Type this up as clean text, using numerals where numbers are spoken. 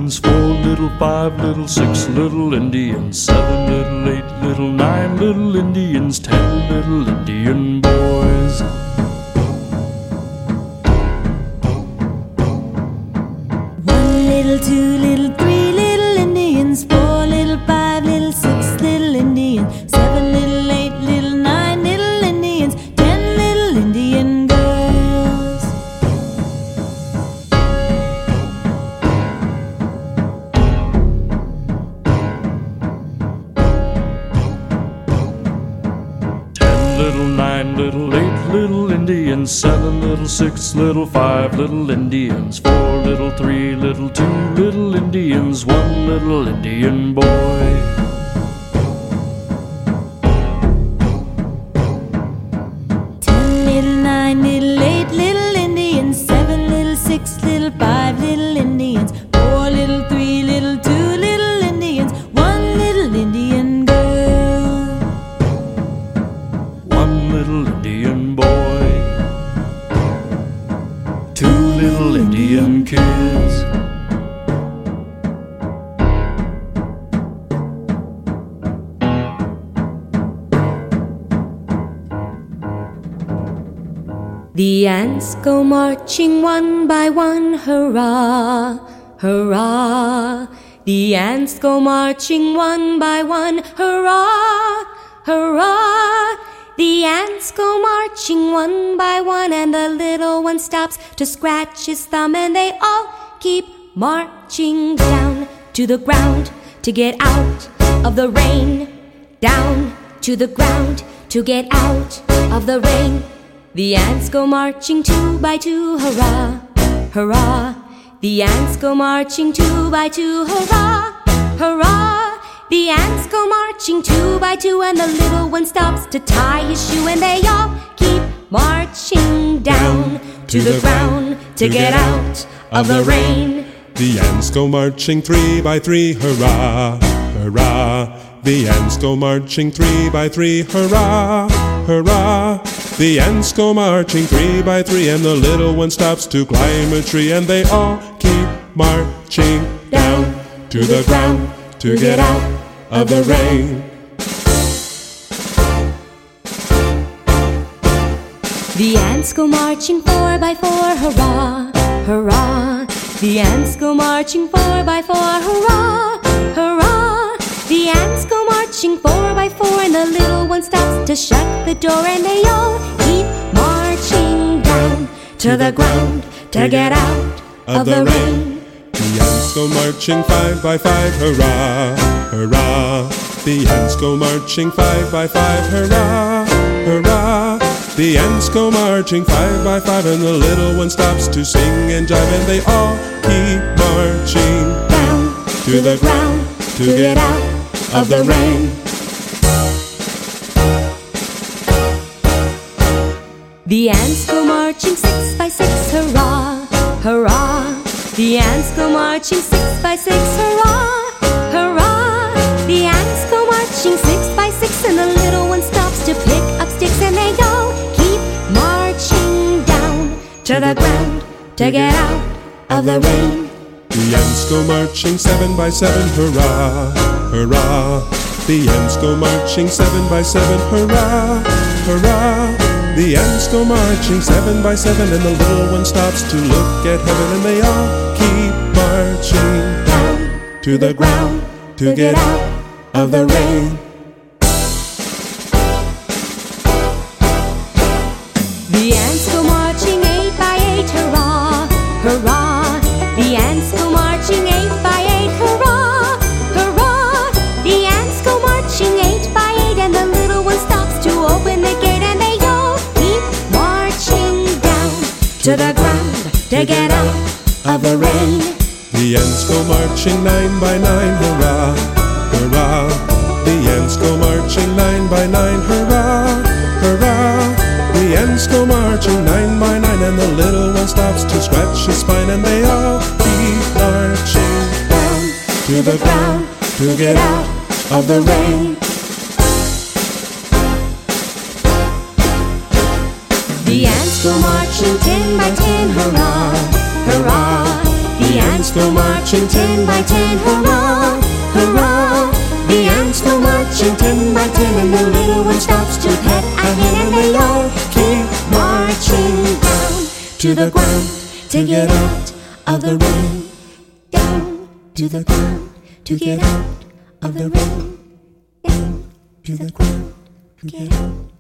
Indians, 4 little, 5 little, 6 little Indians, 7 little, 8 little, 9 little Indians, 10 little Indian boys. One little, 2 little, 3 little Indians, 4 little, 5 little, 6 little Indians, 7 little, 8 little, 9 little Indians, 10 little Indian girls. Little, 9 little, 8 little Indians, 7 little, 6 little, 5 little Indians, 4 little, 3 little, 2 little Indians, 1 little Indian boy. Little, 9 little, 8 little Indians, 7 little, 6 little, 5 little Indians, 4 little, 3 little, 2 little Indians, 1 little Indian girl. 1 little Indian boy. 2 little Indian kids. The ants go marching one by one, hurrah, hurrah. The ants go marching one by one, hurrah, hurrah. The ants go marching one by one, and the little one stops to scratch his thumb, and they all keep marching down to the ground to get out of the rain. Down to the ground to get out of the rain. The ants go marching 2 by 2, hurrah, hurrah. The ants go marching 2 by 2, hurrah, hurrah. The ants go marching 2 by 2, and the little one stops to tie his shoe, and they all keep marching down to the ground to get out of the rain. The ants go marching 3 by 3, hurrah, hurrah. The ants go marching 3 by 3, hurrah, hurrah. The ants go marching 3 by 3, and the little one stops to climb a tree, and they all keep marching down to the ground to get out of the rain. The ants go marching 4 by 4, hurrah, hurrah. The ants go marching 4 by 4, hurrah, hurrah. The ants go marching 4 by 4, and the little one stops to shut the door, and they all keep marching down to the ground to get out of the rain. The ants go marching 5 by 5, hurrah, hurrah. The ants go marching 5 by 5, hurrah, hurrah. The ants go marching 5 by 5, and the little one stops to sing and jive, and they all keep marching down to the ground to get out of the rain. The ants go marching 6 by 6, hurrah, hurrah. The ants go marching 6 by 6, hurrah, hurrah. The ants go marching 6 by 6, and the little one stops to pick up sticks, and they all keep marching down to the ground to get out of the rain. The ants go marching 7 by 7, hurrah, hurrah. The ants go marching 7 by 7, hurrah, hurrah. The ants go marching 7 by 7, and the little one stops to look at heaven, and they all keep marching down to the ground to get out of the rain. The ants go marching 8 by 8, hurrah, hurrah. The ants go marching 8 by 8, hurrah, hurrah. The ants go marching 8 by 8, and the little one stops to open the gate, and they all keep marching down to the ground to get out of the rain. The ants go marching 9 by 9, hurrah, hurrah. The ants go marching 9 by 9, hurrah, hurrah. The ants go marching 9 by 9, and the little one stops to scratch his spine, and they all keep marching down to the ground to get out of the rain. The ants go marching 10 by 10, hurrah, hurrah. The The ants go marching 10 by 10, hurrah, hurrah. The ants go marching 10 by 10, and the little one stops to pet a hen, and they all keep marching down to the ground to get out of the rain. Down to the ground to get out of the rain. Down to the ground to get out.